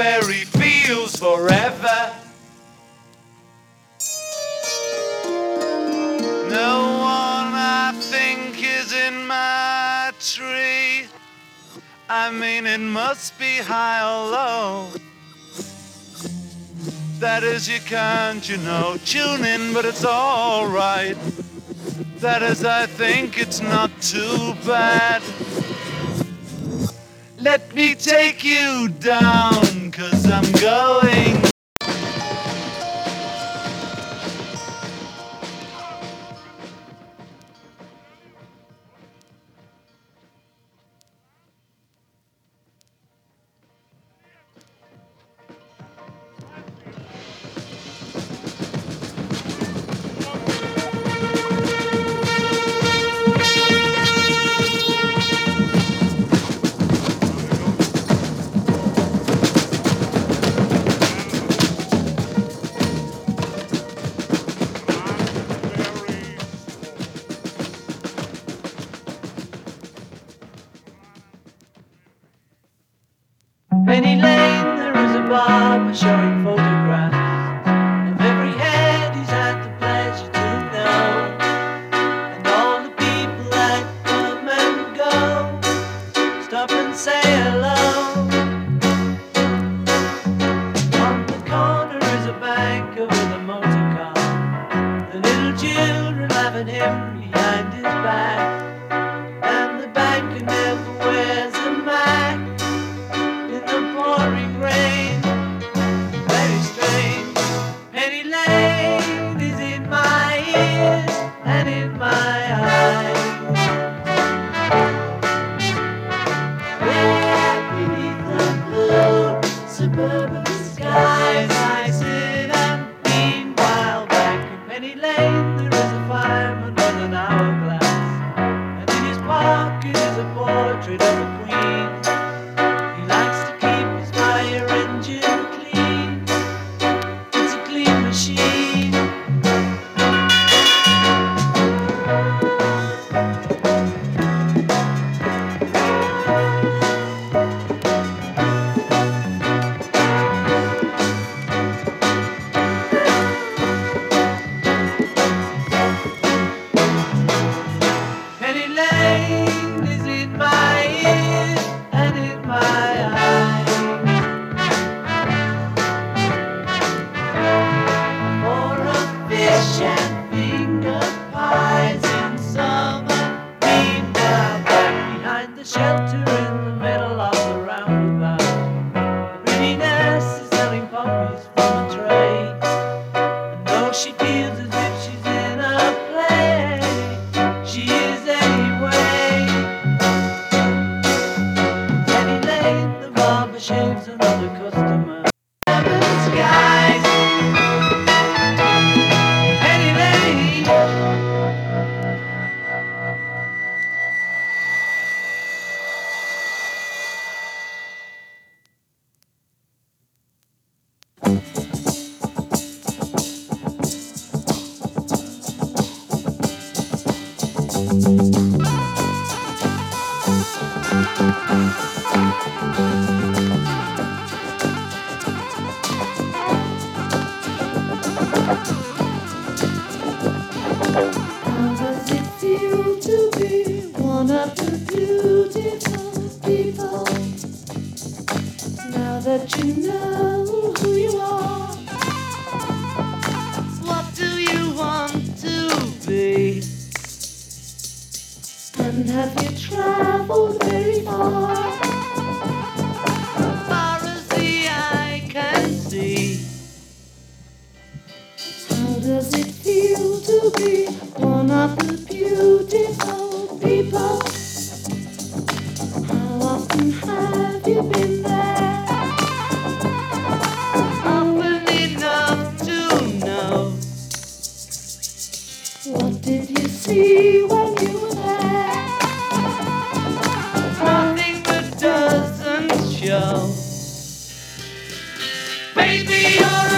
strawberry fields forever. No one I think is in my tree. I mean, it must be high or low. That is, you can't, tune in, but it's alright. That is, I think it's not too bad. Let me take you down, 'cause I'm going. Penny Lane, there is a barber showing photographs of every head he's had the pleasure to know, and all the people that come and go stop and say hello. On the corner is a banker with a motor car, the little children laughing him behind his back, and the banker never wears a mask. Pouring rain, very strange. Penny Lane is in my ears and in my eyes. There beneath the blue suburban skies, I sit and meanwhile back in Penny Lane there is a fireman with an hourglass, and in his pocket is a portrait of a queen. He likes to keep his fire engine clean. It's a clean machine. Penny Lane is in my ears and in my eyes. For a fish and finger pies in summer. Meanwhile, back behind the shelter in the middle of the roundabout, the pretty nurse is selling puppies from a tray. And though she feels as if she's in a play, she is anyway. Penny Lane, the barber shaves another customer. Urban skies. Penny Lane. How does it feel to be one of the beautiful people? Now that you know who you are, What do you want to be? and have you traveled very far? As far as the eye can see. How does it feel to be one of the beautiful people? How often have you been there? Often enough to know. What did you see when you were there? Nothing that doesn't show. Baby, you're